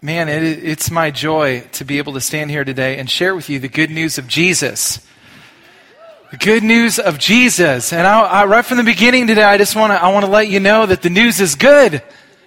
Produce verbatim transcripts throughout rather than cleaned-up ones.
Man, it, it's my joy to be able to stand here today and share with you the good news of Jesus. The good news of Jesus. And I, I, right from the beginning today, I just want to I want to let you know that the news is good.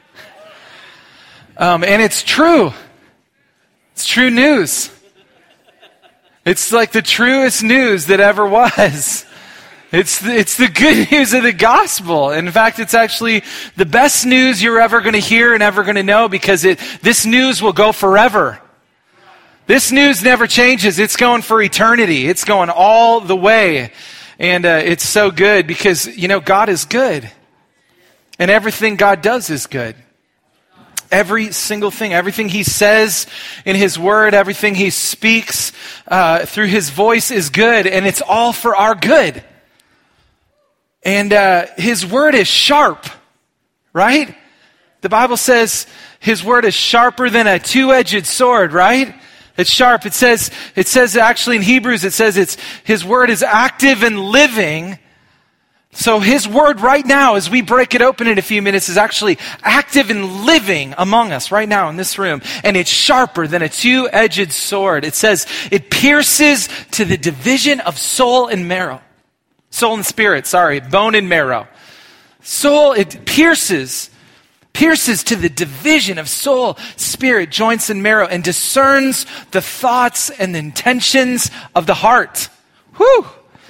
Um, and it's true. It's true news. It's like the truest news that ever was. It's the, it's the good news of the gospel. In fact, it's actually the best news you're ever going to hear and ever going to know, because it this news will go forever. This news never changes. It's going for eternity. It's going all the way. And uh, it's so good because, you know, God is good. And everything God does is good. Every single thing, everything he says in his word, everything he speaks uh, through his voice is good. And it's all for our good. And uh, his word is sharp, right? The Bible says his word is sharper than a two-edged sword, right? It's sharp. It says, it says actually in Hebrews, it says it's his word is active and living. So his word right now, as we break it open in a few minutes, is actually active and living among us right now in this room. And it's sharper than a two-edged sword. It says it pierces to the division of soul and marrow. Soul and spirit, sorry, bone and marrow. Soul, it pierces, pierces to the division of soul, spirit, joints, and marrow, and discerns the thoughts and the intentions of the heart. Whew!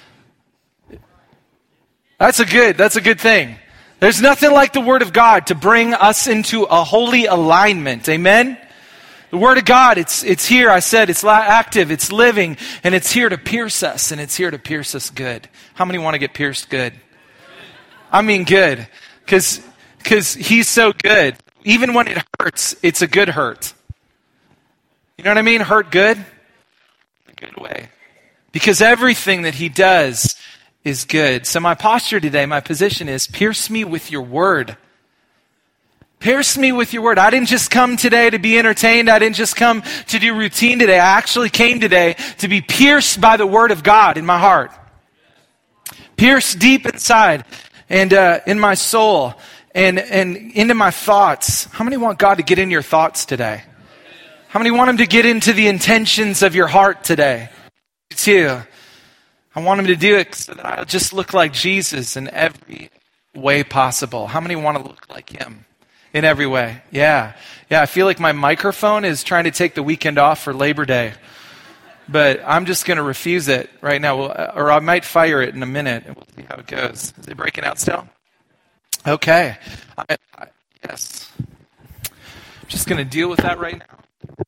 That's a good, that's a good thing. There's nothing like the Word of God to bring us into a holy alignment. Amen? The Word of God, it's it's here, I said, it's active, it's living, and it's here to pierce us, and it's here to pierce us good. How many want to get pierced good? I mean good, because because he's so good. Even when it hurts, it's a good hurt. You know what I mean? Hurt good? A good way. Because everything that he does is good. So my posture today, my position is, pierce me with your word. Pierce me with your word. I didn't just come today to be entertained. I didn't just come to do routine today. I actually came today to be pierced by the word of God in my heart. Pierced deep inside and uh, in my soul and, and into my thoughts. How many want God to get in your thoughts today? How many want him to get into the intentions of your heart today? Me too. I want him to do it so that I'll just look like Jesus in every way possible. How many want to look like him? In every way. Yeah. Yeah, I feel like my microphone is trying to take the weekend off for Labor Day. But I'm just going to refuse it right now. Or I might fire it in a minute, and we'll see how it goes. Is it breaking out still? Okay. I, I, yes. I'm just going to deal with that right now.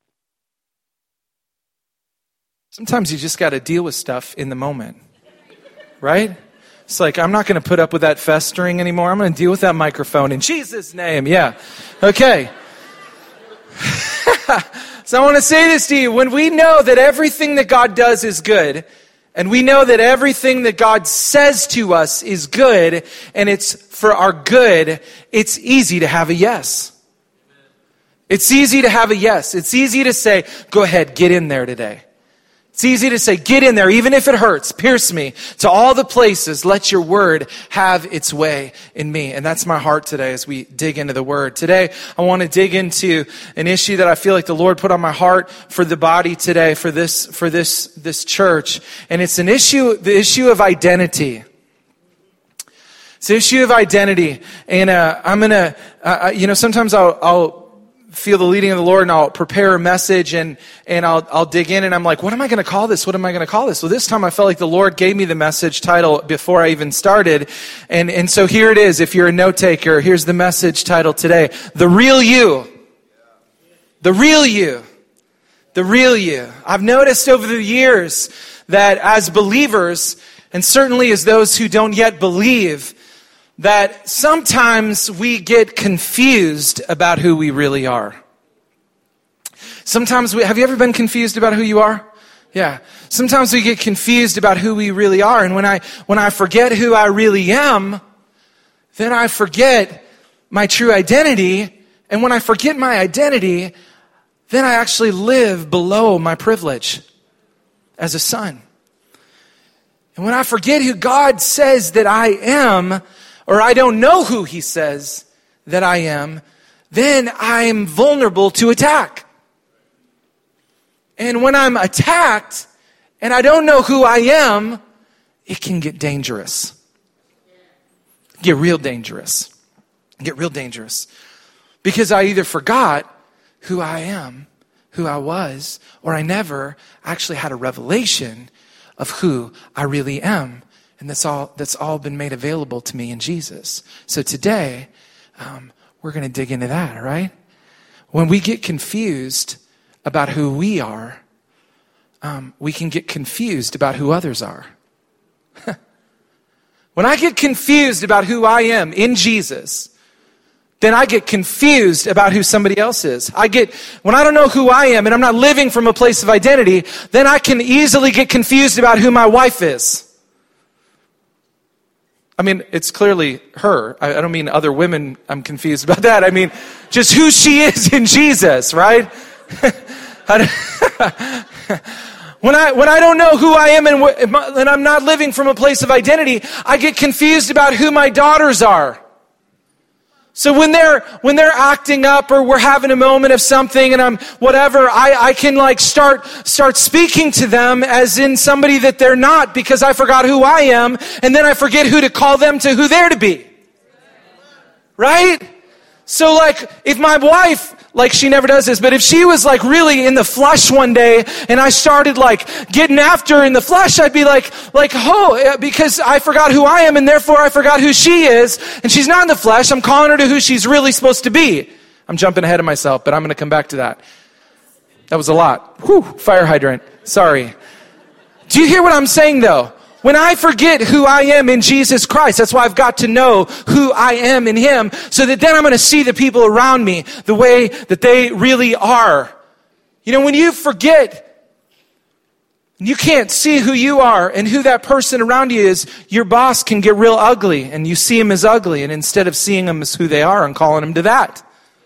Sometimes you just got to deal with stuff in the moment. Right? It's like, I'm not going to put up with that festering anymore. I'm going to deal with that microphone in Jesus' name. Yeah. Okay. So I want to say this to you. When we know that everything that God does is good, and we know that everything that God says to us is good, and it's for our good, it's easy to have a yes. It's easy to have a yes. It's easy to say, go ahead, get in there today. It's easy to say, get in there, even if it hurts, pierce me to all the places. Let your word have its way in me. And that's my heart today as we dig into the word. Today, I want to dig into an issue that I feel like the Lord put on my heart for the body today, for this, for this, this church. And it's an issue, the issue of identity. It's the issue of identity. And, uh, I'm going to, uh, you know, sometimes I'll, I'll, feel the leading of the Lord and I'll prepare a message and, and I'll, I'll dig in and I'm like, what am I going to call this? What am I going to call this? Well, this time I felt like the Lord gave me the message title before I even started. And, and so here it is. If you're a note taker, here's the message title today. The real you. The real you. The real you. I've noticed over the years that as believers, and certainly as those who don't yet believe, that sometimes we get confused about who we really are. Sometimes we, have you ever been confused about who you are? Yeah. Sometimes we get confused about who we really are. And when I, when I forget who I really am, then I forget my true identity. And when I forget my identity, then I actually live below my privilege as a son. And when I forget who God says that I am, or I don't know who he says that I am, then I'm vulnerable to attack. And when I'm attacked and I don't know who I am, it can get dangerous. Get real dangerous. Get real dangerous. Because I either forgot who I am, who I was, or I never actually had a revelation of who I really am. And that's all that's all been made available to me in Jesus. So today, um, we're going to dig into that, all right? When we get confused about who we are, um, we can get confused about who others are. When I get confused about who I am in Jesus, then I get confused about who somebody else is. I get, when I don't know who I am and I'm not living from a place of identity, then I can easily get confused about who my wife is. I mean, it's clearly her. I, I don't mean other women. I'm confused about that. I mean, just who she is in Jesus, right? When I when I don't know who I am and, and I'm not living from a place of identity, I get confused about who my daughters are. So when they're when they're acting up or we're having a moment of something and I'm whatever, I, I can like start start speaking to them as in somebody that they're not because I forgot who I am, and then I forget who to call them to who they're to be. Right? So like if my wife, like she never does this, but if she was like really in the flesh one day and I started like getting after her in the flesh, I'd be like, like, oh, because I forgot who I am and therefore I forgot who she is, and she's not in the flesh, I'm calling her to who she's really supposed to be. I'm jumping ahead of myself, but I'm going to come back to that. That was a lot. Whew, fire hydrant. Sorry. Do you hear what I'm saying though? When I forget who I am in Jesus Christ, that's why I've got to know who I am in Him, so that then I'm going to see the people around me the way that they really are. You know, when you forget, you can't see who you are and who that person around you is, your boss can get real ugly, and you see him as ugly, and instead of seeing them as who they are and calling them to that.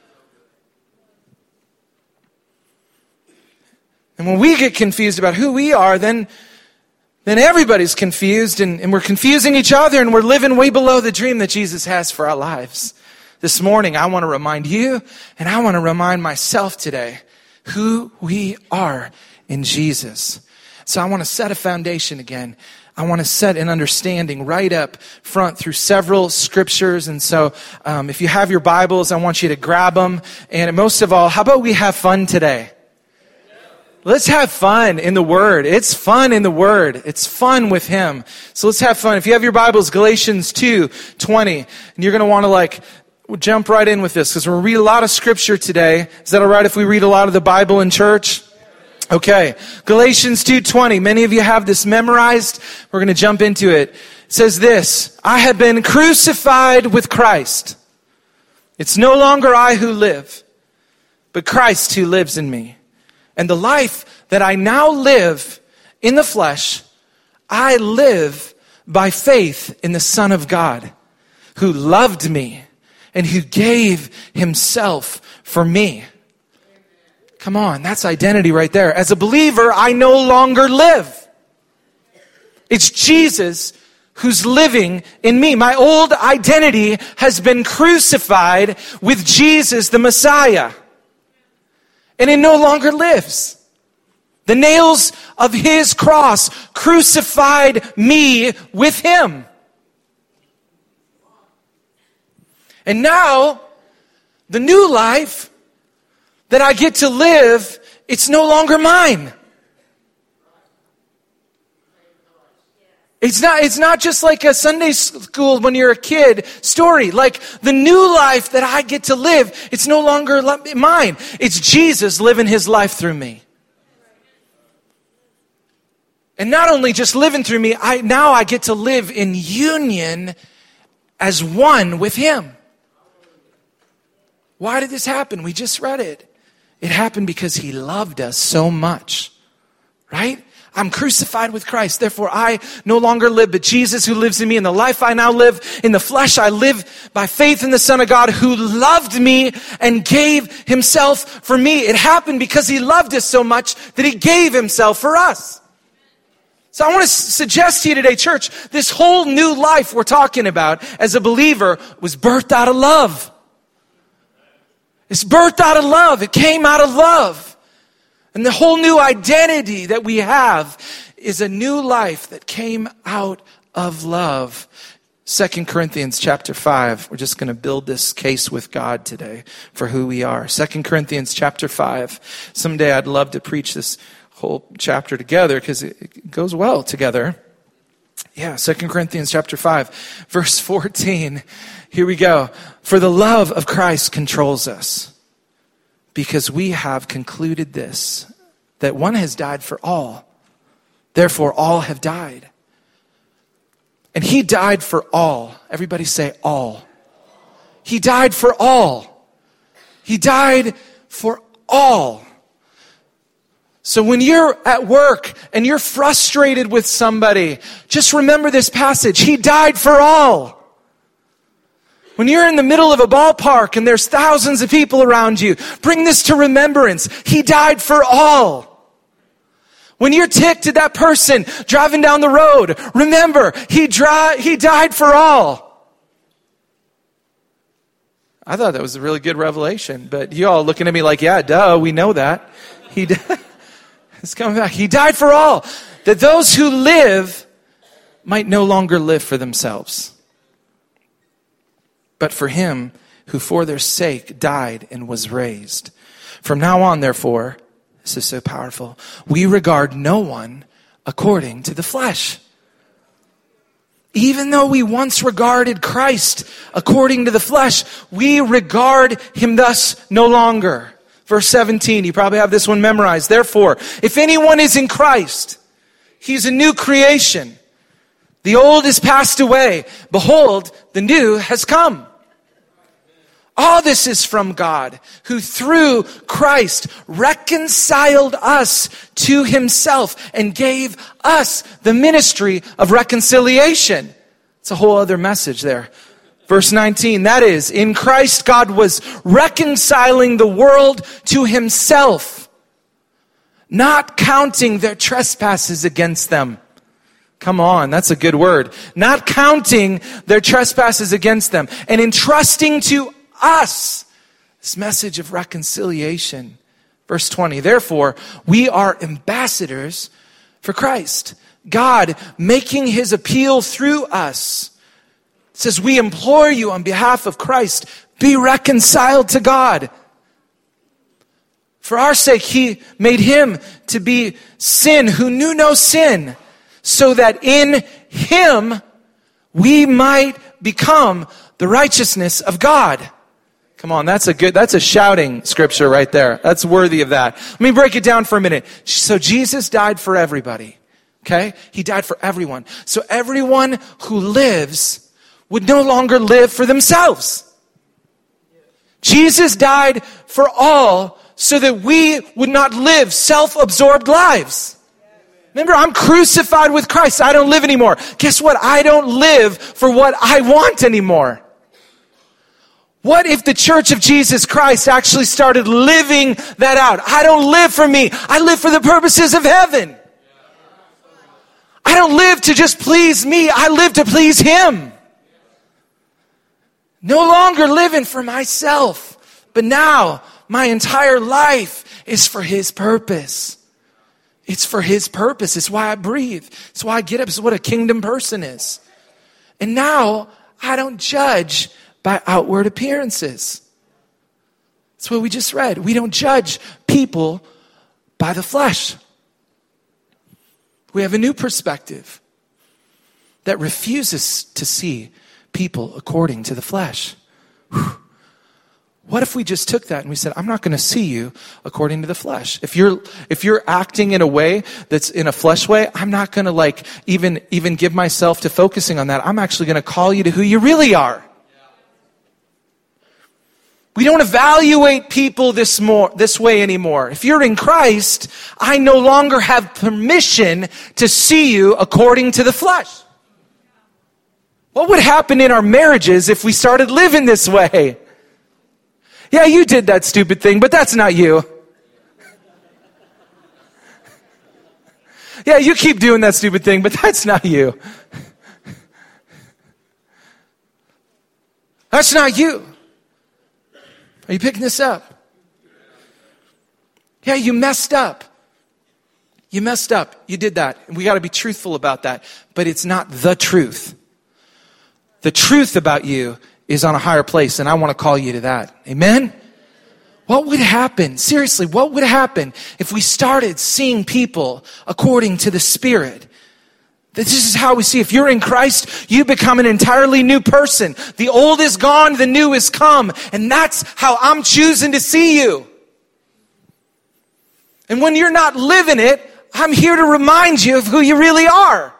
And when we get confused about who we are, then then everybody's confused, and, and we're confusing each other, and we're living way below the dream that Jesus has for our lives. This morning, I want to remind you, and I want to remind myself today, who we are in Jesus. So I want to set a foundation again. I want to set an understanding right up front through several scriptures. And so um, if you have your Bibles, I want you to grab them. And most of all, how about we have fun today? Let's have fun in the Word. It's fun in the Word. It's fun with Him. So let's have fun. If you have your Bibles, Galatians two twenty, and you're going to want to like jump right in with this because we're going to read a lot of Scripture today. Is that all right if we read a lot of the Bible in church? Okay. Galatians two twenty. Many of you have this memorized. We're going to jump into it. It says this: I have been crucified with Christ. It's no longer I who live, but Christ who lives in me. And the life that I now live in the flesh, I live by faith in the Son of God, who loved me and who gave Himself for me. Come on, that's identity right there. As a believer, I no longer live. It's Jesus who's living in me. My old identity has been crucified with Jesus, the Messiah. And it no longer lives. The nails of His cross crucified me with Him. And now, the new life that I get to live, it's no longer mine. It's not, it's not just like a Sunday school when you're a kid story. Like the new life that I get to live, it's no longer mine. It's Jesus living His life through me. And not only just living through me, I now I get to live in union as one with Him. Why did this happen? We just read it. It happened because He loved us so much. Right? I'm crucified with Christ. Therefore, I no longer live, but Jesus who lives in me. And the life I now live in the flesh, I live by faith in the Son of God who loved me and gave Himself for me. It happened because He loved us so much that He gave Himself for us. So I want to suggest to you today, church, this whole new life we're talking about as a believer was birthed out of love. It's birthed out of love. It came out of love. And the whole new identity that we have is a new life that came out of love. Second Corinthians chapter five. We're just going to build this case with God today for who we are. Second Corinthians chapter five. Someday I'd love to preach this whole chapter together because it goes well together. Yeah, Second Corinthians chapter five, verse fourteen. Here we go. For the love of Christ controls us, because we have concluded this, that one has died for all. Therefore, all have died. And he died for all. Everybody say all. He died for all. He died for all. So when you're at work and you're frustrated with somebody, just remember this passage. He died for all. When you're in the middle of a ballpark and there's thousands of people around you, bring this to remembrance. He died for all. When you're ticked at that person driving down the road, remember, he, dri- he died for all. I thought that was a really good revelation, but you all looking at me like, yeah, duh, we know that. He died. It's coming back. He died for all, that those who live might no longer live for themselves, but for him who for their sake died and was raised. From now on, therefore, this is so powerful, we regard no one according to the flesh. Even though we once regarded Christ according to the flesh, we regard him thus no longer. Verse seventeen, you probably have this one memorized. Therefore, if anyone is in Christ, he's a new creation. The old is passed away. Behold, the new has come. All this is from God, who through Christ reconciled us to himself and gave us the ministry of reconciliation. It's a whole other message there. Verse nineteen, that is, in Christ God was reconciling the world to himself, not counting their trespasses against them. Come on, that's a good word. Not counting their trespasses against them, and entrusting to us this message of reconciliation. Verse twenty, therefore, we are ambassadors for Christ, God making his appeal through us. It says, we implore you on behalf of Christ, be reconciled to God. For our sake, he made him to be sin who knew no sin, so that in him we might become the righteousness of God. Come on, that's a good, that's a shouting scripture right there. That's worthy of that. Let me break it down for a minute. So Jesus died for everybody. Okay? He died for everyone. So everyone who lives would no longer live for themselves. Jesus died for all so that we would not live self-absorbed lives. Remember, I'm crucified with Christ. I don't live anymore. Guess what? I don't live for what I want anymore. What if the Church of Jesus Christ actually started living that out? I don't live for me. I live for the purposes of heaven. I don't live to just please me. I live to please him. No longer living for myself, but now my entire life is for his purpose. It's for his purpose. It's why I breathe. It's why I get up. It's what a kingdom person is. And now I don't judge by outward appearances. That's what we just read. We don't judge people by the flesh. We have a new perspective that refuses to see people according to the flesh. Whew. What if we just took that and we said, I'm not going to see you according to the flesh. If you're if you're acting in a way that's in a flesh way, I'm not going to like even even give myself to focusing on that. I'm actually going to call you to who you really are. We don't evaluate people this more this way anymore. If you're in Christ, I no longer have permission to see you according to the flesh. What would happen in our marriages if we started living this way? Yeah, you did that stupid thing, but that's not you. Yeah, you keep doing that stupid thing, but that's not you. That's not you. Are you picking this up? Yeah, you messed up. You messed up. You did that. And we got to be truthful about that. But it's not the truth. The truth about you is on a higher place, and I want to call you to that. Amen? What would happen, seriously, what would happen if we started seeing people according to the Spirit? This is how we see. If you're in Christ, you become an entirely new person. The old is gone, the new is come. And that's how I'm choosing to see you. And when you're not living it, I'm here to remind you of who you really are.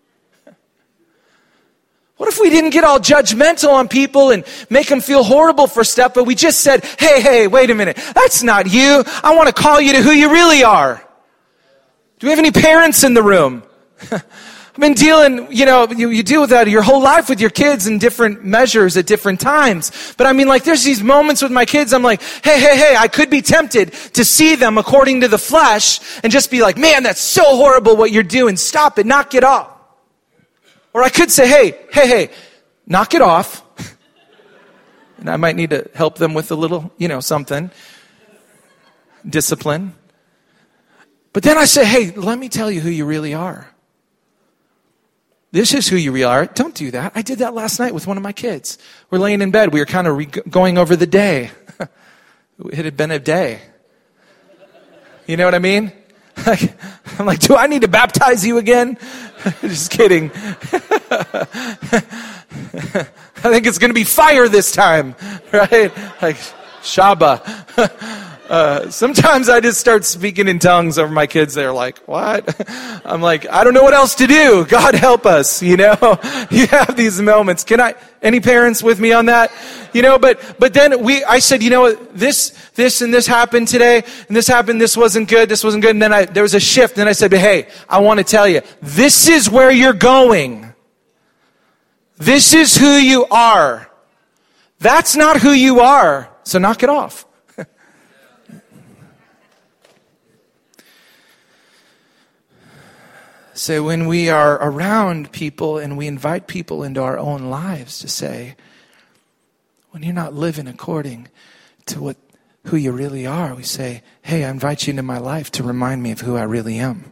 What if we didn't get all judgmental on people and make them feel horrible for stuff, but we just said, hey, hey, wait a minute. That's not you. I want to call you to who you really are. Do we have any parents in the room? I've been dealing, you know, you, you deal with that your whole life with your kids in different measures at different times. But I mean, like, there's these moments with my kids, I'm like, hey, hey, hey, I could be tempted to see them according to the flesh and just be like, man, that's so horrible what you're doing. Stop it, knock it off. Or I could say, hey, hey, hey, knock it off. And I might need to help them with a little, you know, something. Discipline. But then I say, hey, let me tell you who you really are. This is who you really are. Don't do that. I did that last night with one of my kids. We're laying in bed. We were kind of re- going over the day. It had been a day. You know what I mean? I'm like, do I need to baptize you again? Just kidding. I think it's going to be fire this time, right? Like, Shaba. Uh, sometimes I just start speaking in tongues over my kids. They're like, what? I'm like, I don't know what else to do. God help us, you know? You have these moments. Can I, any parents with me on that? You know, but, but then we, I said, you know what, this, this and this happened today, and this happened, this wasn't good, this wasn't good, and then I, there was a shift, and then I said, but hey, I want to tell you, this is where you're going. This is who you are. That's not who you are, so knock it off. So when we are around people and we invite people into our own lives to say, when you're not living according to what who you really are, we say, hey, I invite you into my life to remind me of who I really am.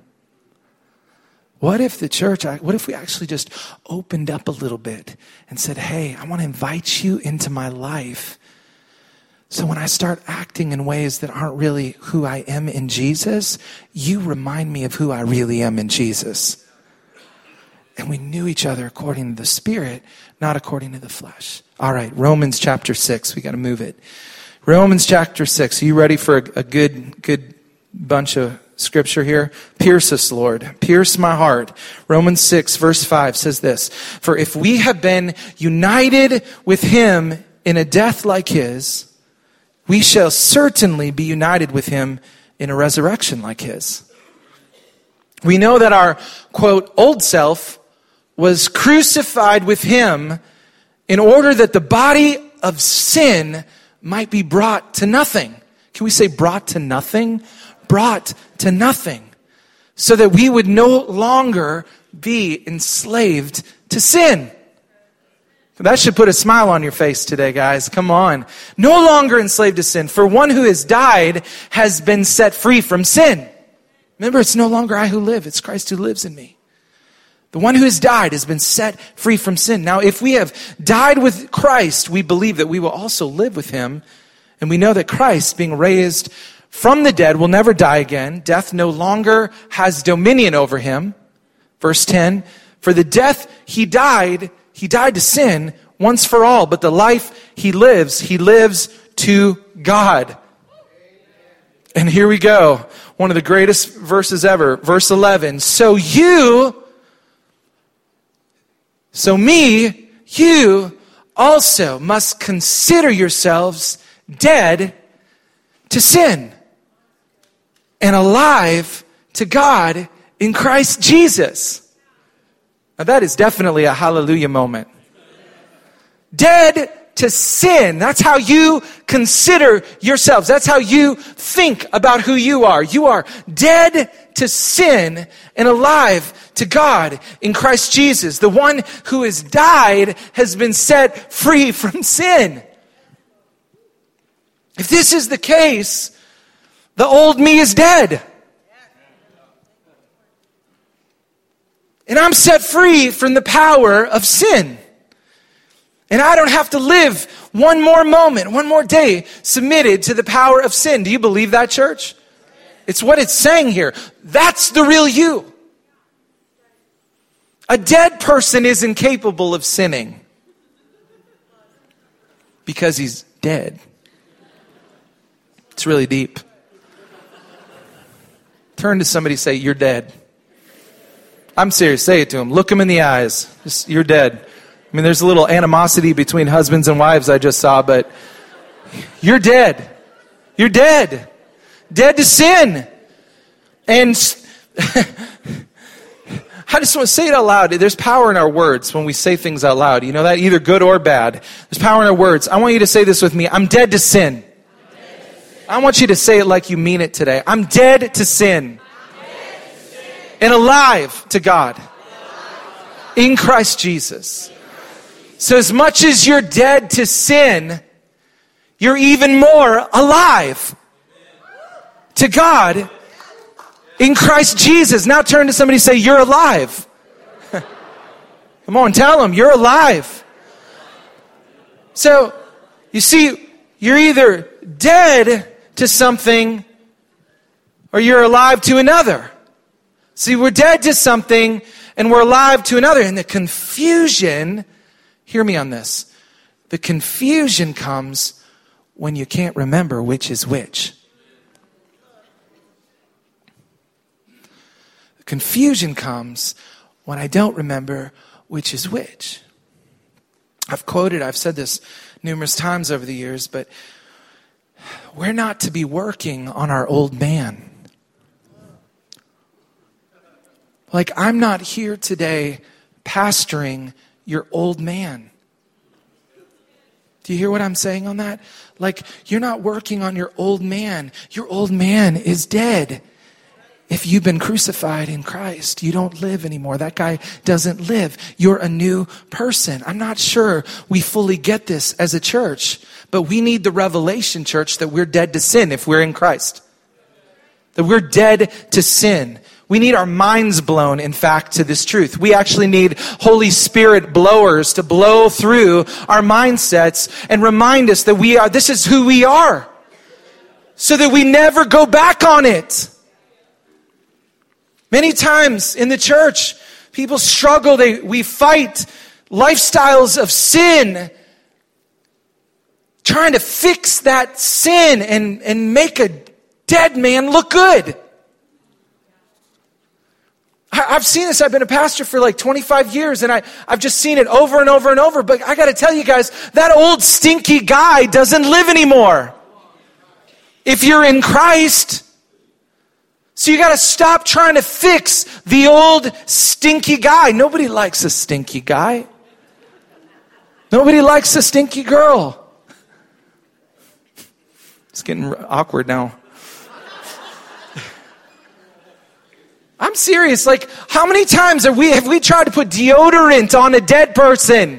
What if the church, what if we actually just opened up a little bit and said, hey, I want to invite you into my life. So when I start acting in ways that aren't really who I am in Jesus, you remind me of who I really am in Jesus. And we knew each other according to the Spirit, not according to the flesh. All right, Romans chapter six. We got to move it. Romans chapter six. Are you ready for a, a good, good bunch of scripture here? Pierce us, Lord. Pierce my heart. Romans six, verse five says this. For if we have been united with him in a death like his, we shall certainly be united with him in a resurrection like his. We know that our, quote, old self was crucified with him in order that the body of sin might be brought to nothing. Can we say brought to nothing? Brought to nothing. So that we would no longer be enslaved to sin. That should put a smile on your face today, guys. Come on. No longer enslaved to sin. For one who has died has been set free from sin. Remember, it's no longer I who live. It's Christ who lives in me. The one who has died has been set free from sin. Now, if we have died with Christ, we believe that we will also live with him. And we know that Christ, being raised from the dead, will never die again. Death no longer has dominion over him. Verse ten, for the death he died, he died to sin once for all, but the life he lives, he lives to God. And here we go. One of the greatest verses ever. Verse eleven. So you, so me, you also must consider yourselves dead to sin and alive to God in Christ Jesus. Now that is definitely a hallelujah moment. Dead to sin. That's how you consider yourselves. That's how you think about who you are. You are dead to sin and alive to God in Christ Jesus. The one who has died has been set free from sin. If this is the case, The old me is dead. And I'm set free from the power of sin. And I don't have to live one more moment, one more day submitted to the power of sin. Do you believe that, church? It's what it's saying here. That's the real you. A dead person is incapable of sinning because he's dead. It's really deep. Turn to somebody and say, you're dead. I'm serious. Say it to him. Look him in the eyes. Just, you're dead. I mean, there's a little animosity between husbands and wives I just saw, but you're dead. You're dead. Dead to sin. And I just want to say it out loud. There's power in our words when we say things out loud. You know that? Either good or bad. There's power in our words. I want you to say this with me. I'm dead to sin. I want you to say it like you mean it today. I'm dead to sin. And alive to God. In Christ Jesus. So as much as you're dead to sin, you're even more alive to God in Christ Jesus. Now turn to somebody and say, you're alive. Come on, tell them, you're alive. So, you see, you're either dead to something or you're alive to another. See, we're dead to something and we're alive to another. And the confusion, hear me on this, the confusion comes when you can't remember which is which. The confusion comes when I don't remember which is which. I've quoted, I've said this numerous times over the years, but we're not to be working on our old man. Like, I'm not here today pastoring your old man. Do you hear what I'm saying on that? Like, you're not working on your old man. Your old man is dead. If you've been crucified in Christ, you don't live anymore. That guy doesn't live. You're a new person. I'm not sure we fully get this as a church, but we need the revelation, church, that we're dead to sin if we're in Christ. That we're dead to sin. We need our minds blown, in fact, to this truth. We actually need Holy Spirit blowers to blow through our mindsets and remind us that we are, this is who we are, so that we never go back on it. Many times in the church, people struggle, they, we fight lifestyles of sin, trying to fix that sin and, and make a dead man look good. I've seen this. I've been a pastor for like twenty-five years, and I, I've just seen it over and over and over. But I got to tell you guys, that old stinky guy doesn't live anymore if you're in Christ. So you got to stop trying to fix the old stinky guy. Nobody likes a stinky guy. Nobody likes a stinky girl. It's getting awkward now. I'm serious. Like, how many times have we, have we tried to put deodorant on a dead person?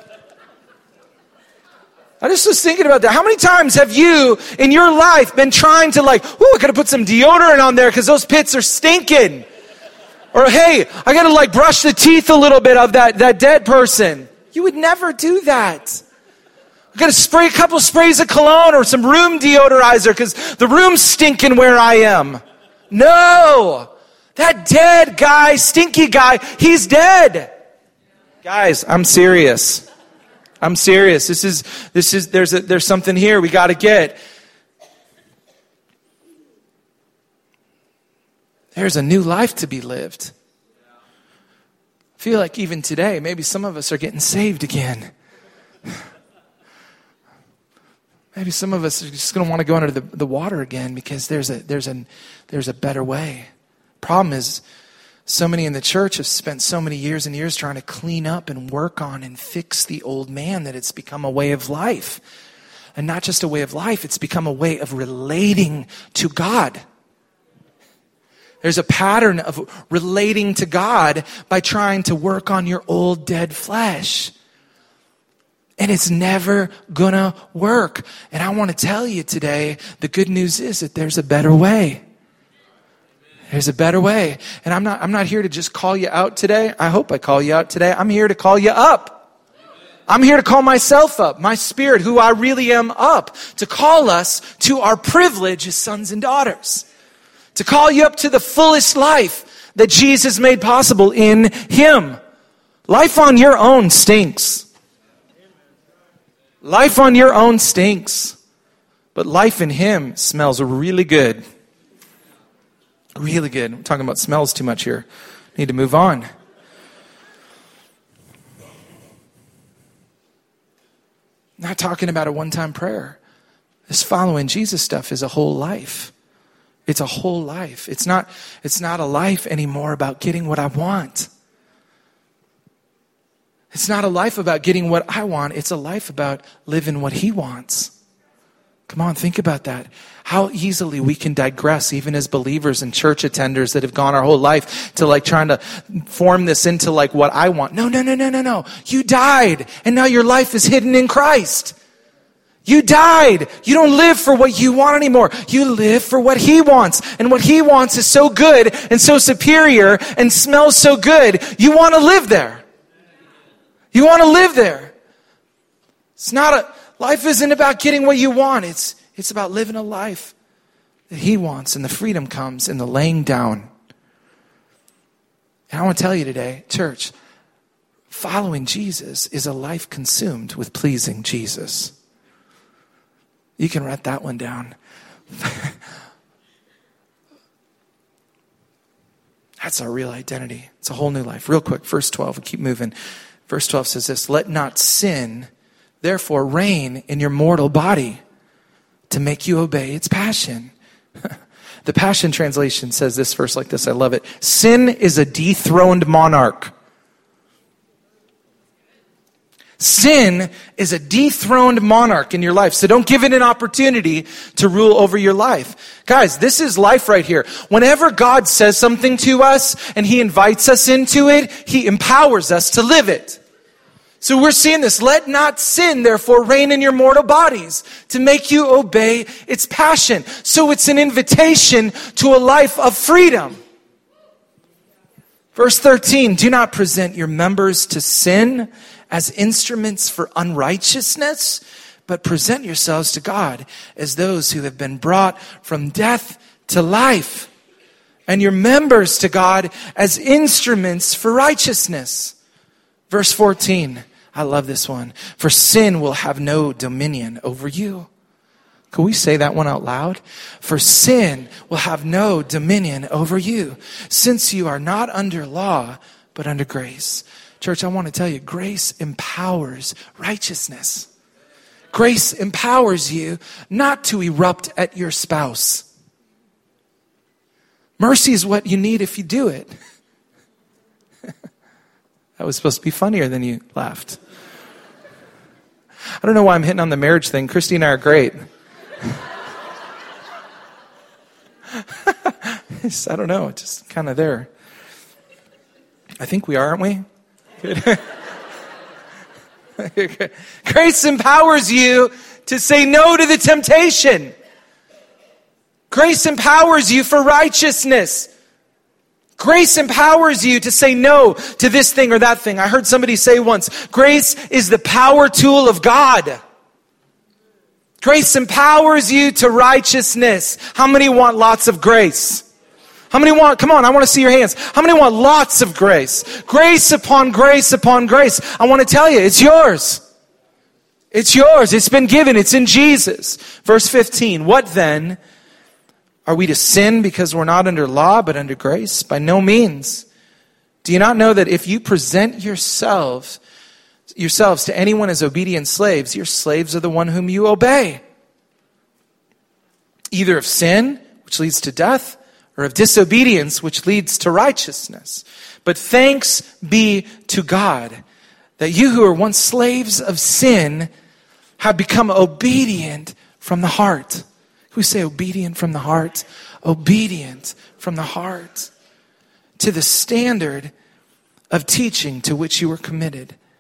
I just was thinking about that. How many times have you in your life been trying to like, ooh, I gotta put some deodorant on there because those pits are stinking. Or hey, I gotta like brush the teeth a little bit of that, that dead person. You would never do that. I gotta spray a couple sprays of cologne or some room deodorizer because the room's stinking where I am. No! That dead guy, stinky guy, he's dead. Guys, I'm serious. I'm serious. This is, this is, there's a, there's something here we got to get. There's a new life to be lived. I feel like even today, maybe some of us are getting saved again. Maybe some of us are just going to want to go under the, the water again because there's a, there's a, there's a better way. Problem is, so many in the church have spent so many years and years trying to clean up and work on and fix the old man that it's become a way of life. And not just a way of life, it's become a way of relating to God. There's a pattern of relating to God by trying to work on your old dead flesh. And it's never gonna work. And I want to tell you today, the good news is that there's a better way. There's a better way. And I'm not, I'm not here to just call you out today. I hope I call you out today. I'm here to call you up. I'm here to call myself up, my spirit, who I really am up, to call us to our privilege as sons and daughters. To call you up to the fullest life that Jesus made possible in Him. Life on your own stinks. Life on your own stinks, but life in Him smells really good. Really good. I'm talking about smells too much here. Need to move on. Not talking about a one-time prayer. This following Jesus stuff is a whole life. It's a whole life. It's not, it's not a life anymore about getting what I want. It's not a life about getting what I want. It's a life about living what He wants. Come on, think about that. How easily we can digress, even as believers and church attenders that have gone our whole life to like trying to form this into like what I want. No, no, no, no, no, no. You died, and now your life is hidden in Christ. You died. You don't live for what you want anymore. You live for what He wants. And what He wants is so good and so superior and smells so good, you want to live there. You want to live there. It's not a, life isn't about getting what you want. It's, it's about living a life that He wants. And the freedom comes in the laying down. And I want to tell you today, church, following Jesus is a life consumed with pleasing Jesus. You can write that one down. That's our real identity. It's a whole new life. Real quick, verse twelve, we keep moving. Verse twelve says this, let not sin, therefore, reign in your mortal body to make you obey its passion. The Passion Translation says this verse like this. I love it. Sin is a dethroned monarch. Sin is a dethroned monarch in your life. So don't give it an opportunity to rule over your life. Guys, this is life right here. Whenever God says something to us and He invites us into it, He empowers us to live it. So we're seeing this. Let not sin, therefore, reign in your mortal bodies to make you obey its passion. So it's an invitation to a life of freedom. Verse thirteen, do not present your members to sin as instruments for unrighteousness, but present yourselves to God as those who have been brought from death to life, and your members to God as instruments for righteousness. Verse fourteen, I love this one. For sin will have no dominion over you. Can we say that one out loud? For sin will have no dominion over you, since you are not under law, but under grace. Church, I want to tell you, grace empowers righteousness. Grace empowers you not to erupt at your spouse. Mercy is what you need if you do it. That was supposed to be funnier than you laughed. I don't know why I'm hitting on the marriage thing. Christy and I are great. I don't know, it's just kind of there. I think we are, aren't we? Good. Grace empowers you to say no to the temptation. Grace empowers you for righteousness. Grace empowers you to say no to this thing or that thing. I heard somebody say once, grace is the power tool of God. Grace empowers you to righteousness. How many want lots of grace? How many want, come on, I want to see your hands. How many want lots of grace? Grace upon grace upon grace. I want to tell you, it's yours. It's yours. It's been given. It's in Jesus. Verse fifteen, what then? Are we to sin because we're not under law but under grace? By no means. Do you not know that if you present yourselves, yourselves to anyone as obedient slaves, your slaves are the one whom you obey? Either of sin, which leads to death, or of disobedience, which leads to righteousness. But thanks be to God that you who are once slaves of sin have become obedient from the heart. We say obedient from the heart. Obedient from the heart to the standard of teaching to which you were committed.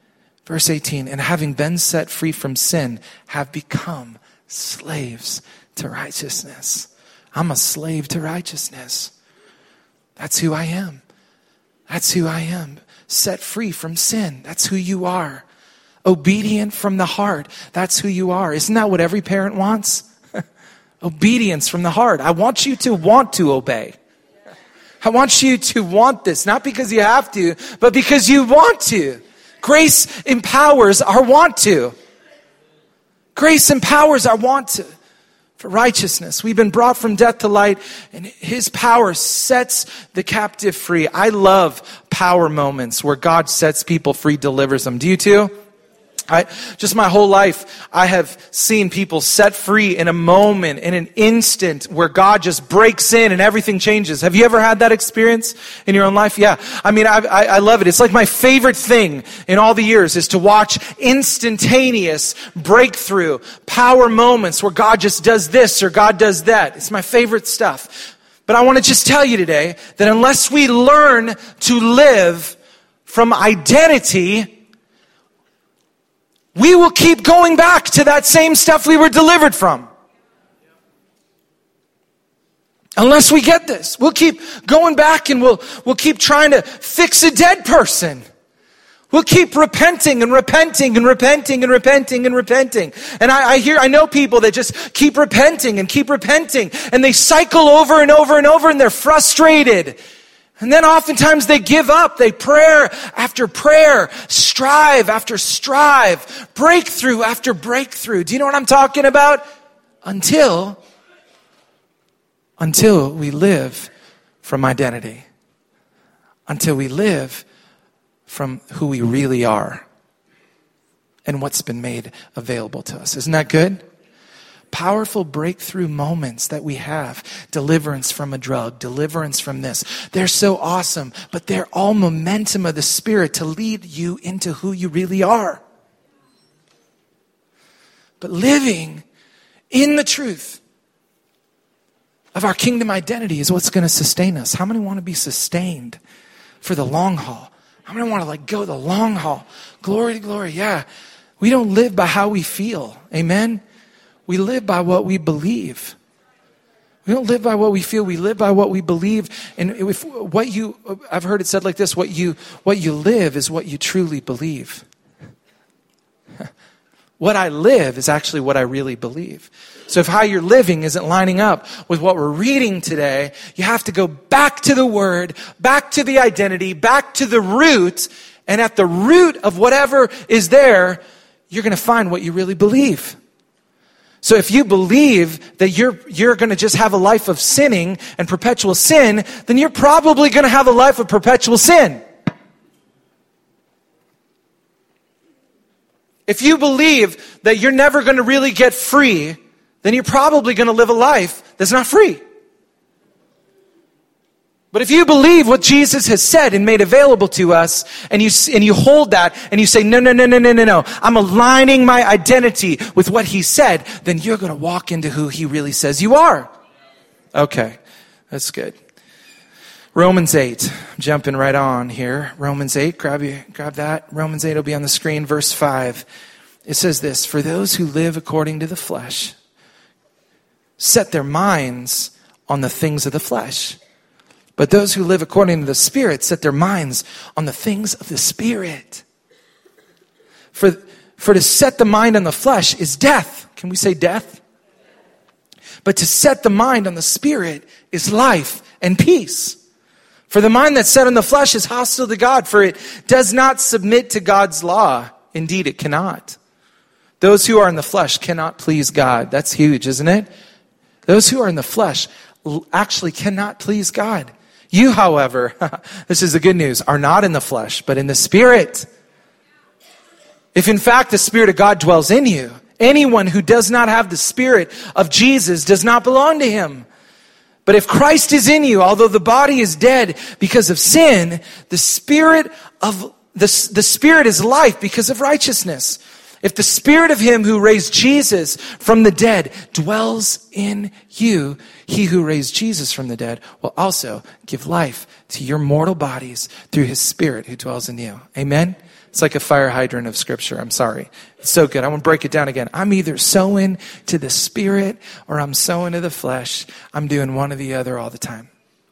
Verse eighteen, and having been set free from sin, have become slaves to righteousness. I'm a slave to righteousness. That's who I am. That's who I am. Set free from sin. That's who you are. Obedient from the heart. That's who you are. Isn't that what every parent wants? Obedience from the heart. I want you to want to obey. I want you to want this, not because you have to, but because you want to. Grace empowers our want to. Grace empowers our want to. For righteousness. We've been brought from death to light, and his power sets the captive free. I love power moments where God sets people free, delivers them. Do you too? I, just my whole life, I have seen people set free in a moment, in an instant, where God just breaks in and everything changes. Have you ever had that experience in your own life? Yeah. I mean, I, I, I love it. It's like my favorite thing in all the years is to watch instantaneous breakthrough, power moments where God just does this or God does that. It's my favorite stuff. But I want to just tell you today that unless we learn to live from identity, we will keep going back to that same stuff we were delivered from. Unless we get this. We'll keep going back and we'll, we'll keep trying to fix a dead person. We'll keep repenting and repenting and repenting and repenting and repenting. And I, I hear, I know people that just keep repenting and keep repenting. And they cycle over and over and over and they're frustrated. And then oftentimes they give up. They prayer after prayer, strive after strive, breakthrough after breakthrough. Do you know what I'm talking about? Until, until we live from identity. Until we live from who we really are and what's been made available to us. Isn't that good? Powerful breakthrough moments that we have. Deliverance from a drug, deliverance from this. They're so awesome, but they're all momentum of the Spirit to lead you into who you really are. But living in the truth of our kingdom identity is what's going to sustain us. How many want to be sustained for the long haul? How many want to like go the long haul? Glory to glory, yeah. We don't live by how we feel. Amen? We live by what we believe. We don't live by what we feel. We live by what we believe. And if what you, I've heard it said like this, what you, what you live is what you truly believe. What I live is actually what I really believe. So if how you're living isn't lining up with what we're reading today, you have to go back to the Word, back to the identity, back to the root. And at the root of whatever is there, you're going to find what you really believe. So if you believe that you're you're going to just have a life of sinning and perpetual sin, then you're probably going to have a life of perpetual sin. If you believe that you're never going to really get free, then you're probably going to live a life that's not free. But if you believe what Jesus has said and made available to us, and you and you hold that, and you say, no, no, no, no, no, no, no, I'm aligning my identity with what he said, then you're going to walk into who he really says you are. Okay, that's good. Romans eight, I'm jumping right on here. Romans eight, grab you, grab that. Romans eight will be on the screen, verse five. It says this, for those who live according to the flesh, set their minds on the things of the flesh. But those who live according to the Spirit set their minds on the things of the Spirit. For, for to set the mind on the flesh is death. Can we say death? But to set the mind on the Spirit is life and peace. For the mind that's set on the flesh is hostile to God, for it does not submit to God's law. Indeed, it cannot. Those who are in the flesh cannot please God. That's huge, isn't it? Those who are in the flesh actually cannot please God. You, however, this is the good news, are not in the flesh, but in the Spirit. If in fact the Spirit of God dwells in you, anyone who does not have the Spirit of Jesus does not belong to him. But if Christ is in you, although the body is dead because of sin, the Spirit of the, the Spirit is life because of righteousness. If the spirit of him who raised Jesus from the dead dwells in you, he who raised Jesus from the dead will also give life to your mortal bodies through his spirit who dwells in you. Amen? It's like a fire hydrant of scripture. I'm sorry. It's so good. I want to break it down again. I'm either sowing to the spirit or I'm sowing to the flesh. I'm doing one or the other all the time.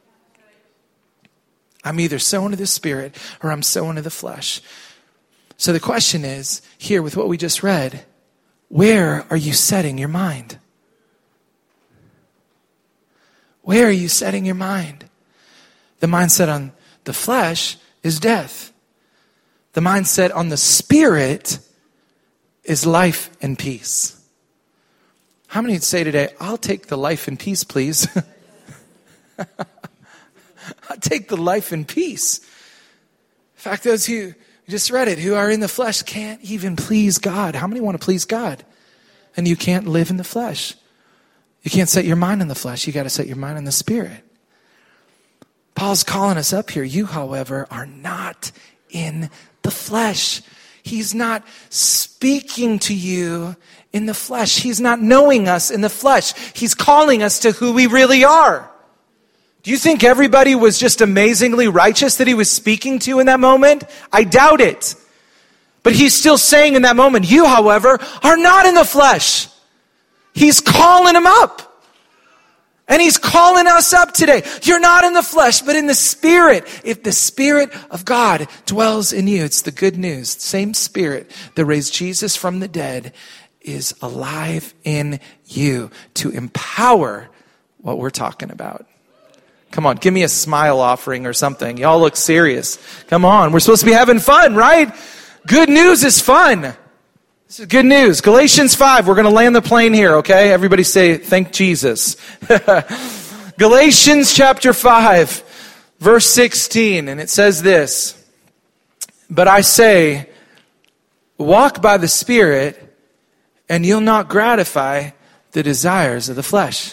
I'm either sowing to the spirit or I'm sowing to the flesh. So the question is, here with what we just read, where are you setting your mind? Where are you setting your mind? The mindset on the flesh is death. The mindset on the spirit is life and peace. How many would say today, I'll take the life and peace, please? I'll take the life and peace. In fact, those who You just read it. Who are in the flesh can't even please God. How many want to please God? And you can't live in the flesh. You can't set your mind in the flesh. You got to set your mind in the spirit. Paul's calling us up here. You, however, are not in the flesh. He's not speaking to you in the flesh. He's not knowing us in the flesh. He's calling us to who we really are. Do you think everybody was just amazingly righteous that he was speaking to in that moment? I doubt it. But he's still saying in that moment, you, however, are not in the flesh. He's calling them up. And he's calling us up today. You're not in the flesh, but in the spirit. If the spirit of God dwells in you, it's the good news. Same spirit that raised Jesus from the dead is alive in you to empower what we're talking about. Come on, give me a smile offering or something. Y'all look serious. Come on, we're supposed to be having fun, right? Good news is fun. This is good news. Galatians five, we're going to land the plane here, okay? Everybody say, thank Jesus. Galatians chapter five, verse sixteen, and it says this, but I say, walk by the Spirit, and you'll not gratify the desires of the flesh.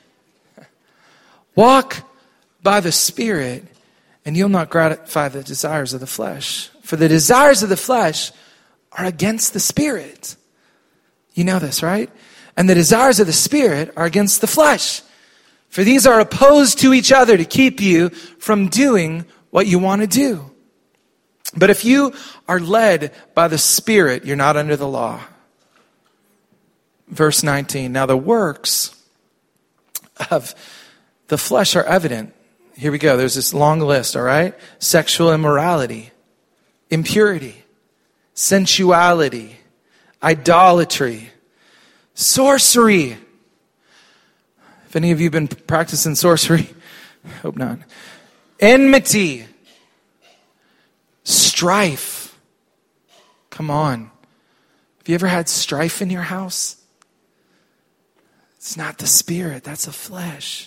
Walk by the Spirit, and you'll not gratify the desires of the flesh. For the desires of the flesh are against the Spirit. You know this, right? And the desires of the Spirit are against the flesh. For these are opposed to each other to keep you from doing what you want to do. But if you are led by the Spirit, you're not under the law. Verse nineteen, now the works of the flesh are evident. Here we go. There's this long list, all right? Sexual immorality, impurity, sensuality, idolatry, sorcery. If any of you have been practicing sorcery, hope not. Enmity, strife. Come on. Have you ever had strife in your house? It's not the spirit, that's the flesh.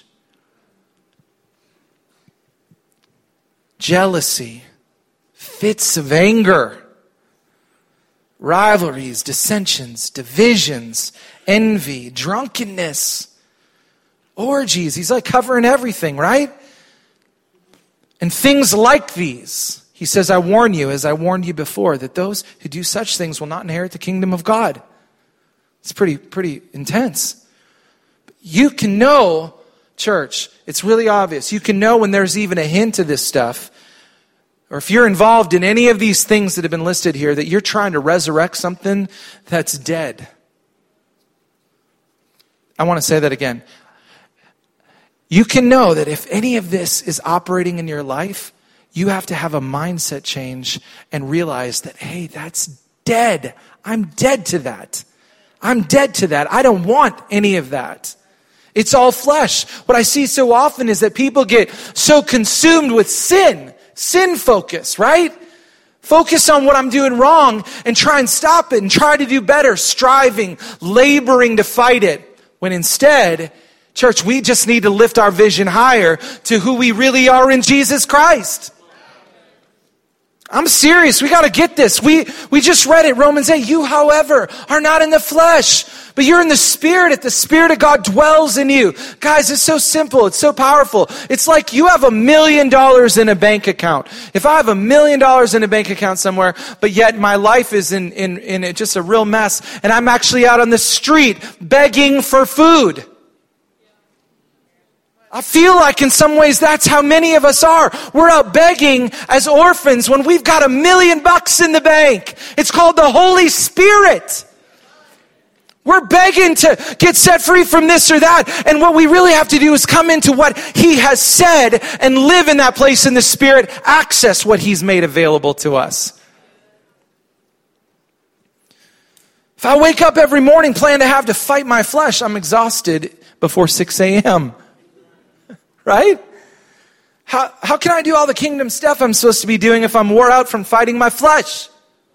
Jealousy, fits of anger, rivalries, dissensions, divisions, envy, drunkenness, orgies. He's like covering everything, right? And things like these. He says, I warn you, as I warned you before, that those who do such things will not inherit the kingdom of God. It's pretty, pretty intense. You can know, church, it's really obvious. You can know when there's even a hint of this stuff, or if you're involved in any of these things that have been listed here, that you're trying to resurrect something that's dead. I want to say that again. You can know that if any of this is operating in your life, you have to have a mindset change and realize that, hey, that's dead. I'm dead to that. I'm dead to that. I don't want any of that. It's all flesh. What I see so often is that people get so consumed with sin, sin focus, right? Focus on what I'm doing wrong and try and stop it and try to do better, striving, laboring to fight it. When instead, church, we just need to lift our vision higher to who we really are in Jesus Christ. I'm serious. We got to get this. We we just read it, Romans eight. You, however, are not in the flesh, but you're in the Spirit. If the Spirit of God dwells in you. Guys, it's so simple. It's so powerful. It's like you have a million dollars in a bank account. If I have a million dollars in a bank account somewhere, but yet my life is in, in, in just a real mess, and I'm actually out on the street begging for food. I feel like in some ways that's how many of us are. We're out begging as orphans when we've got a million bucks in the bank. It's called the Holy Spirit. We're begging to get set free from this or that. And what we really have to do is come into what He has said and live in that place in the Spirit, access what He's made available to us. If I wake up every morning planning to have to fight my flesh, I'm exhausted before six a.m., right? How how can I do all the kingdom stuff I'm supposed to be doing if I'm wore out from fighting my flesh?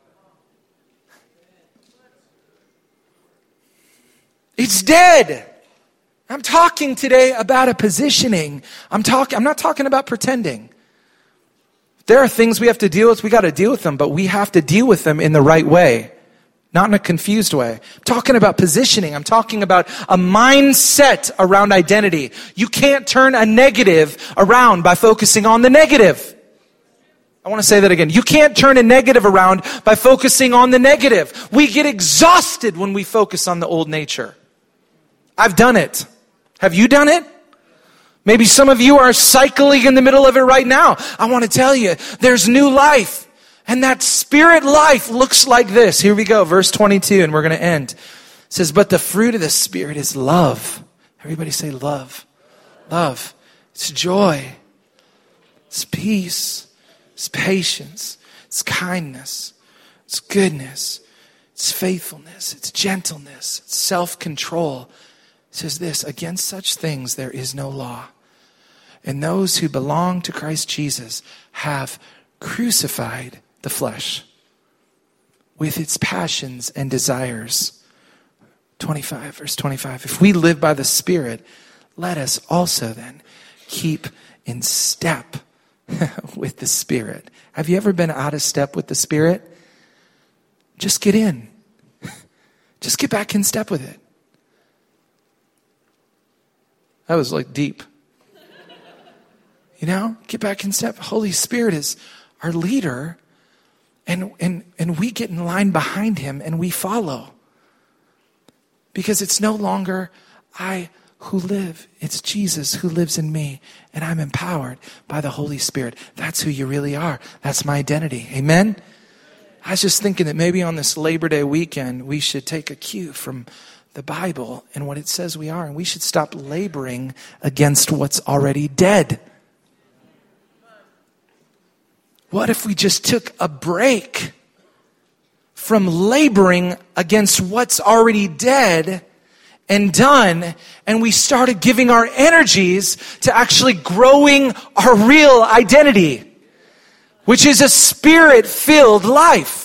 It's dead. I'm talking today about a positioning. I'm talking I'm not talking about pretending. There are things we have to deal with, we got to deal with them, but we have to deal with them in the right way. Not in a confused way. I'm talking about positioning. I'm talking about a mindset around identity. You can't turn a negative around by focusing on the negative. I want to say that again. You can't turn a negative around by focusing on the negative. We get exhausted when we focus on the old nature. I've done it. Have you done it? Maybe some of you are cycling in the middle of it right now. I want to tell you, there's new life. And that spirit life looks like this. Here we go, verse twenty-two, and we're going to end. It says, but the fruit of the Spirit is love. Everybody say love. Love. It's joy. It's peace. It's patience. It's kindness. It's goodness. It's faithfulness. It's gentleness. It's self-control. It says this, against such things there is no law. And those who belong to Christ Jesus have crucified the flesh with its passions and desires. twenty-five, verse twenty-five. If we live by the Spirit, let us also then keep in step with the Spirit. Have you ever been out of step with the Spirit? Just get in. Just get back in step with it. That was like deep. You know, get back in step. Holy Spirit is our leader. And, and, and we get in line behind Him and we follow. Because it's no longer I who live. It's Jesus who lives in me. And I'm empowered by the Holy Spirit. That's who you really are. That's my identity. Amen? I was just thinking that maybe on this Labor Day weekend, we should take a cue from the Bible and what it says we are. And we should stop laboring against what's already dead. What if we just took a break from laboring against what's already dead and done, and we started giving our energies to actually growing our real identity, which is a Spirit-filled life?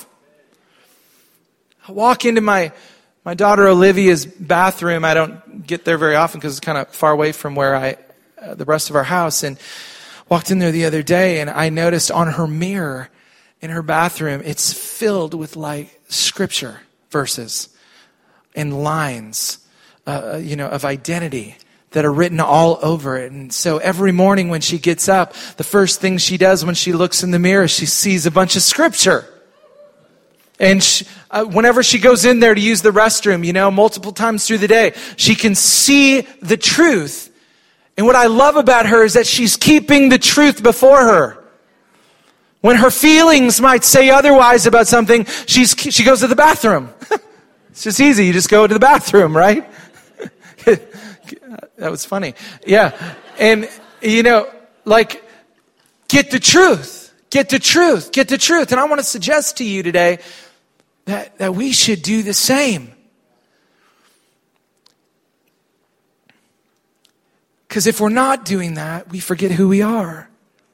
I walk into my, my daughter Olivia's bathroom. I don't get there very often because it's kind of far away from where I, uh, the rest of our house, and walked in there the other day, and I noticed on her mirror in her bathroom, it's filled with like scripture verses and lines, uh, you know, of identity that are written all over it. And so every morning when she gets up, the first thing she does when she looks in the mirror, she sees a bunch of scripture. And she, uh, whenever she goes in there to use the restroom, you know, multiple times through the day, she can see the truth. And what I love about her is that she's keeping the truth before her. When her feelings might say otherwise about something, she's she goes to the bathroom. It's just easy. You just go to the bathroom, right? That was funny. Yeah. And, you know, like, get the truth. Get the truth. Get the truth. And I want to suggest to you today that, that we should do the same. Because if we're not doing that, we forget who we are.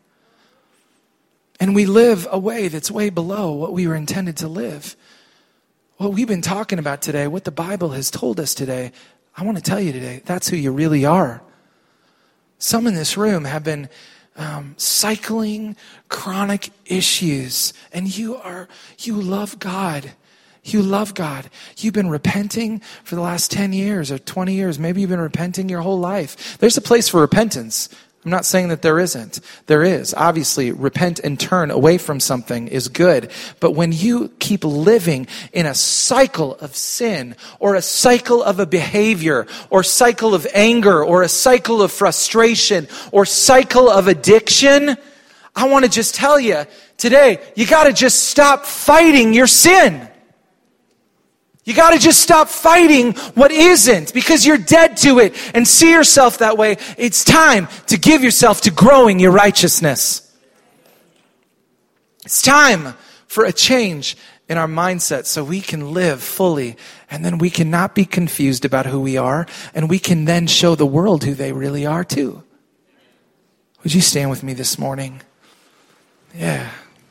And we live a way that's way below what we were intended to live. What we've been talking about today, what the Bible has told us today, I want to tell you today, that's who you really are. Some in this room have been um, cycling chronic issues, and you are, you love God. You love God. You've been repenting for the last ten years or twenty years. Maybe you've been repenting your whole life. There's a place for repentance. I'm not saying that there isn't. There is. Obviously, repent and turn away from something is good. But when you keep living in a cycle of sin, or a cycle of a behavior, or cycle of anger, or a cycle of frustration, or cycle of addiction, I want to just tell you today, you got to just stop fighting your sin. You got to just stop fighting what isn't, because you're dead to it, and see yourself that way. It's time to give yourself to growing your righteousness. It's time for a change in our mindset so we can live fully, and then we can not be confused about who we are, and we can then show the world who they really are too. Would you stand with me this morning? Yeah.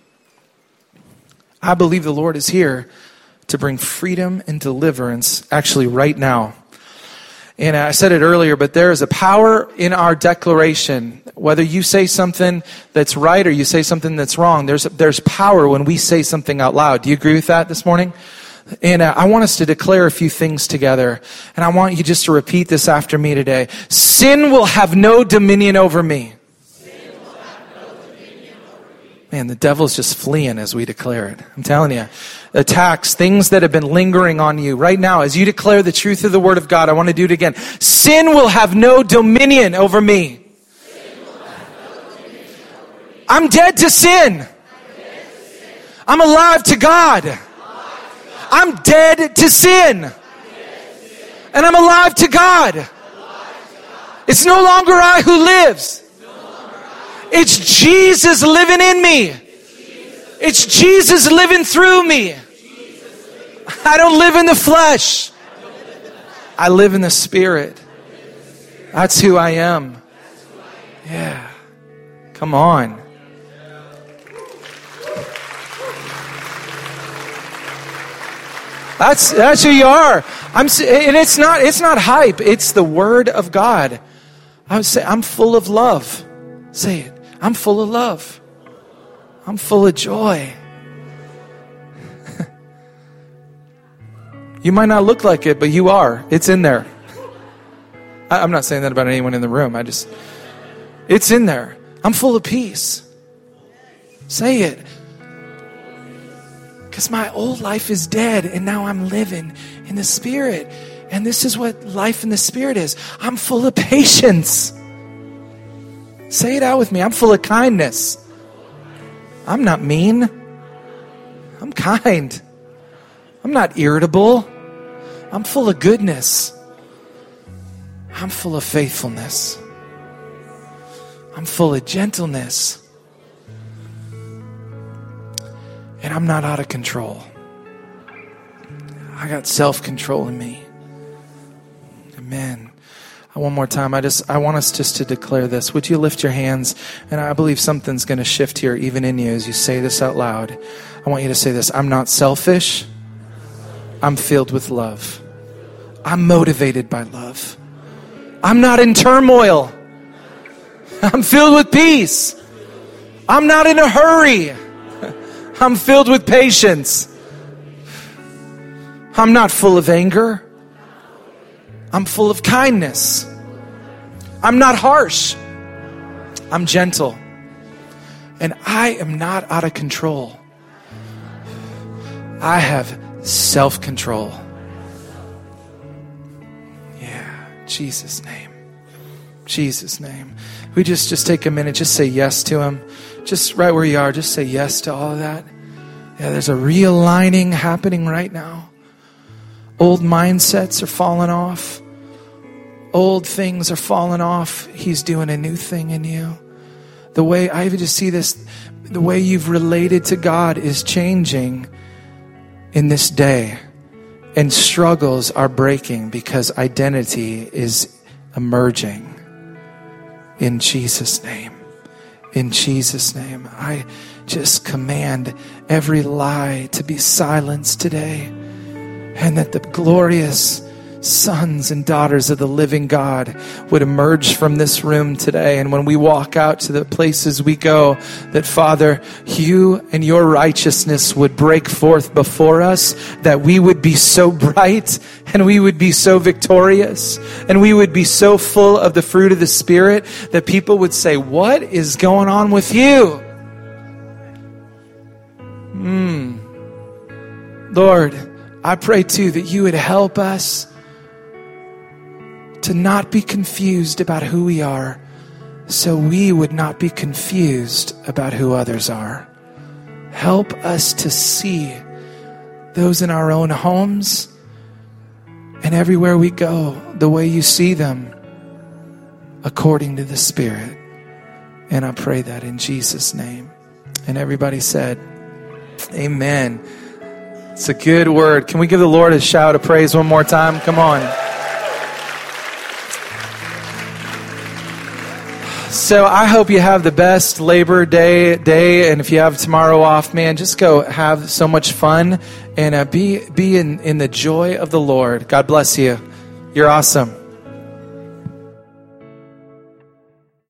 I believe the Lord is here to bring freedom and deliverance, actually right now. And I said it earlier, but there is a power in our declaration. Whether you say something that's right or you say something that's wrong, there's there's power when we say something out loud. Do you agree with that this morning? And uh, I want us to declare a few things together. And I want you just to repeat this after me today. Sin will have no dominion over me. Man, the devil's just fleeing as we declare it. I'm telling you. Attacks, things that have been lingering on you. Right now, as you declare the truth of the Word of God, I want to do it again. Sin will have no dominion over me. I'm dead to sin. I'm alive to God. I'm dead to sin. And I'm alive to God. It's no longer I who lives. It's Jesus living in me. It's Jesus living through me. I don't live in the flesh. I live in the Spirit. That's who I am. Yeah. Come on. That's that's who you are. I'm and it's not it's not hype. It's the Word of God. I would say I'm full of love. Say it. I'm full of love. I'm full of joy. You might not look like it, but you are. It's in there. I'm not saying that about anyone in the room. I just, it's in there. I'm full of peace. Say it. Because my old life is dead, and now I'm living in the Spirit. And this is what life in the Spirit is. I'm full of patience. Say it out with me. I'm full of kindness. I'm not mean. I'm kind. I'm not irritable. I'm full of goodness. I'm full of faithfulness. I'm full of gentleness. And I'm not out of control. I got self-control in me. Amen. One more time, I just I want us just to declare this. Would you lift your hands? And I believe something's going to shift here, even in you, as you say this out loud. I want you to say this. I'm not selfish. I'm filled with love. I'm motivated by love. I'm not in turmoil. I'm filled with peace. I'm not in a hurry. I'm filled with patience. I'm not full of anger. I'm full of kindness. I'm not harsh. I'm gentle. And I am not out of control. I have self-control. Yeah, Jesus' name. Jesus' name. We just, just take a minute, just say yes to Him. Just right where you are, just say yes to all of that. Yeah, there's a realigning happening right now. Old mindsets are falling off. Old things are falling off. He's doing a new thing in you. The way, I even just see this, the way you've related to God is changing in this day. And struggles are breaking because identity is emerging. In Jesus' name. In Jesus' name. I just command every lie to be silenced today. And that the glorious sons and daughters of the living God would emerge from this room today. And when we walk out to the places we go, that Father, you and your righteousness would break forth before us, that we would be so bright and we would be so victorious and we would be so full of the fruit of the Spirit that people would say, what is going on with you? Hmm. Lord, I pray too that you would help us to not be confused about who we are, so we would not be confused about who others are. Help us to see those in our own homes and everywhere we go the way you see them, according to the Spirit. And I pray that in Jesus' name. And everybody said, amen. It's a good word. Can we give the Lord a shout of praise one more time? Come on. So I hope you have the best Labor Day day, and if you have tomorrow off, man, just go have so much fun and uh, be be in, in the joy of the Lord. God bless you. You're awesome.